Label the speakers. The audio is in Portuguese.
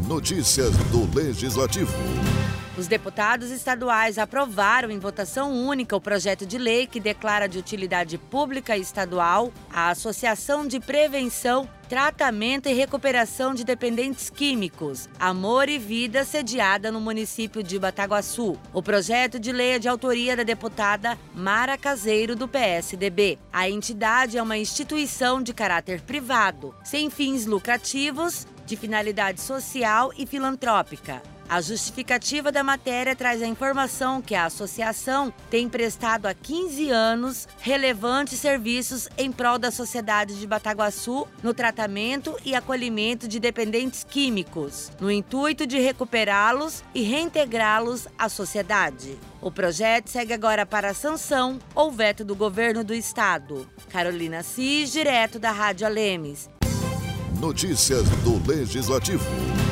Speaker 1: Notícias do Legislativo.
Speaker 2: Os deputados estaduais aprovaram em votação única o projeto de lei que declara de utilidade pública estadual a Associação de Prevenção, Tratamento e Recuperação de Dependentes Químicos, Amor e Vida, sediada no município de Bataguaçu. O projeto de lei é de autoria da deputada Mara Caseiro, do PSDB. A entidade é uma instituição de caráter privado, sem fins lucrativos, de finalidade social e filantrópica. A justificativa da matéria traz a informação que a associação tem prestado há 15 anos relevantes serviços em prol da sociedade de Bataguaçu no tratamento e acolhimento de dependentes químicos, no intuito de recuperá-los e reintegrá-los à sociedade. O projeto segue agora para a sanção ou veto do governo do estado. Carolina Cis, direto da Rádio Alemes.
Speaker 1: Notícias do Legislativo.